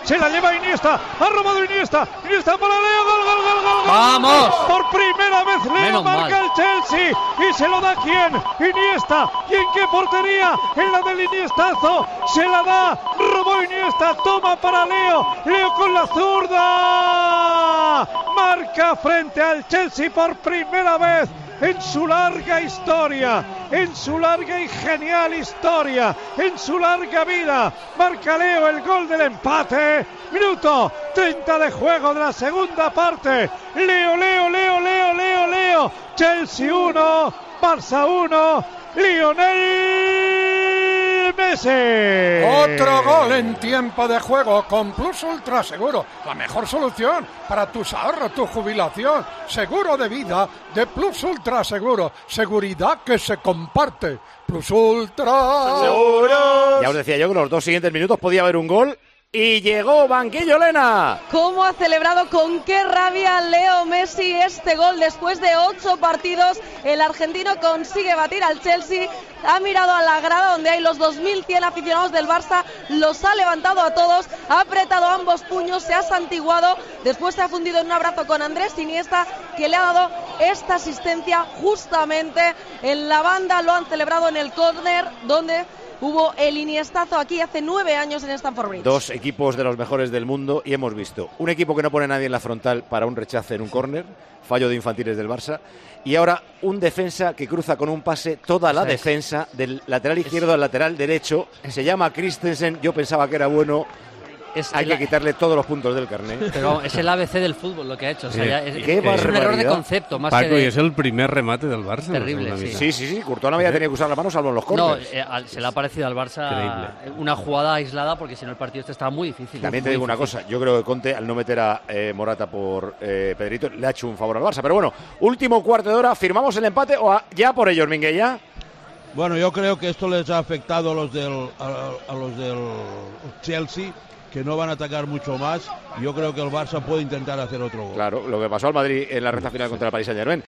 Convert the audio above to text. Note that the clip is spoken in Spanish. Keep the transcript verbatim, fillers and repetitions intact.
se la lleva Iniesta, ha robado Iniesta, Iniesta para Leo, gol, gol, gol, gol, gol. ¡Vamos! Por primera vez Leo Menos marca mal. el Chelsea y se lo da ¿quién? Iniesta. ¿Y en qué portería? En la del Iniestazo, se la da, robó Iniesta, toma para Leo, Leo con la zurda, marca frente al Chelsea por primera vez en su larga historia, en su larga y genial historia, en su larga vida, marca Leo el gol del empate, minuto treinta de juego de la segunda parte, Leo, Leo, Leo, Leo, Leo, Leo, Chelsea uno, Barça uno, Lionel Messi. Otro gol en tiempo de juego con Plus Ultra Seguro, la mejor solución para tus ahorros, tu jubilación, seguro de vida de Plus Ultra Seguro, seguridad que se comparte. Plus Ultra Seguro. Ya os decía yo que en los dos siguientes minutos podía haber un gol. Y llegó Banquillo Lena. ¿Cómo ha celebrado con qué rabia Leo Messi este gol después de ocho partidos? El argentino consigue batir al Chelsea, ha mirado a la grada donde hay los dos mil cien aficionados del Barça, los ha levantado a todos, ha apretado ambos puños, se ha santiguado, después se ha fundido en un abrazo con Andrés Iniesta, que le ha dado esta asistencia justamente en la banda. Lo han celebrado en el córner donde hubo el Iniestazo aquí hace nueve años en Stamford Bridge. Dos equipos de los mejores del mundo y hemos visto un equipo que no pone a nadie en la frontal para un rechace en un córner, fallo de infantiles del Barça, y ahora un defensa que cruza con un pase toda la sí. defensa del lateral izquierdo al lateral derecho. Se llama Christensen, yo pensaba que era bueno. Es Hay que la... quitarle todos los puntos del carnet. Pero es el A B C del fútbol lo que ha hecho. O sea, sí. ya es, Qué es un error de concepto. Más Paco, que de... y es el primer remate del Barça. Terrible, sí. Sí, sí, sí. Courtois no había tenido que usar las manos salvo en los córneres. No, eh, se le ha parecido al Barça Increíble. Una jugada aislada porque si no el partido este estaba muy difícil. También te muy digo difícil. una cosa. Yo creo que Conte, al no meter a eh, Morata por eh, Pedrito, le ha hecho un favor al Barça. Pero bueno, último cuarto de hora. ¿Firmamos el empate o a, ya por ellos, Minguella? Bueno, yo creo que esto les ha afectado a los del, a, a los del Chelsea, que no van a atacar mucho más. Yo creo que el Barça puede intentar hacer otro gol. Claro, lo que pasó al Madrid en la recta final contra el Paris Saint-Germain.